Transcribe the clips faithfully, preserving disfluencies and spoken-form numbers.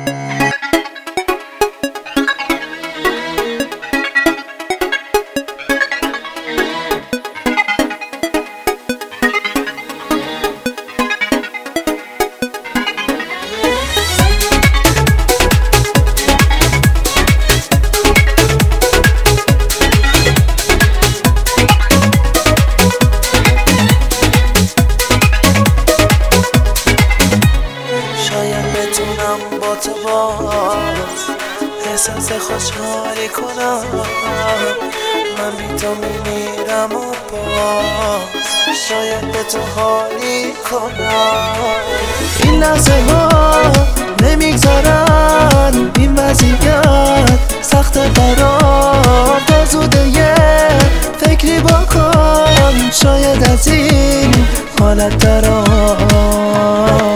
بتونم با تو باز احساس خوشحالی کنم. من بی تو میمیرم و باز شاید به تو حالی کنم. این لحظه ها نمیگذارن این وضعیت سخت قرار. تا زوده یه فکری بکن شاید از این حالت درام.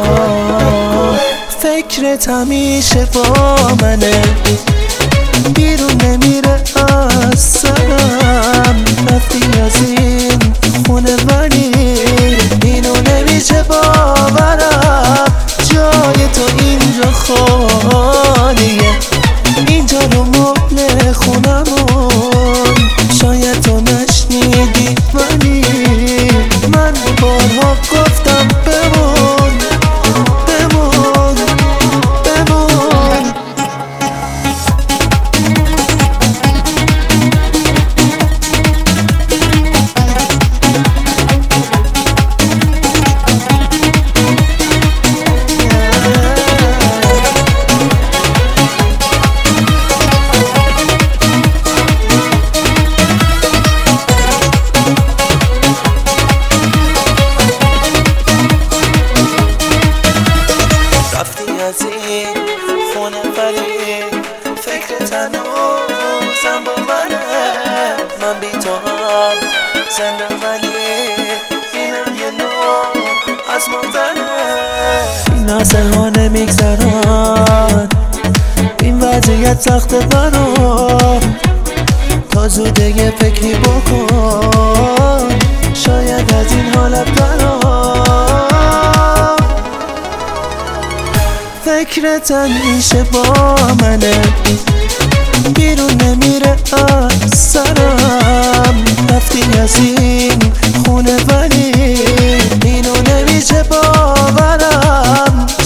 فکرت همیشه با منه بیرون نمیره از سرم. رفتی از این خونه ولی اینو نمیشه باورم. جای تو اینجا خالیه، اینجا رو مبل خونمون. شاید تو نشنیدی ولی من بارها گفتم بمون بمون بمون. از این خونه ولی فکر هنوزم با منه. من بی تو هم زنده ولی اینم یه نوع از مردنه. این لحظه ها نمیگذرن این وضعیت سخت برام. تا زوده یه فکری بکن شاید از این حالت برام. فکرت همیشه با منه بیرون نمیره از سرم. رفتی از این خونه ولی اینو نمیشه باورم.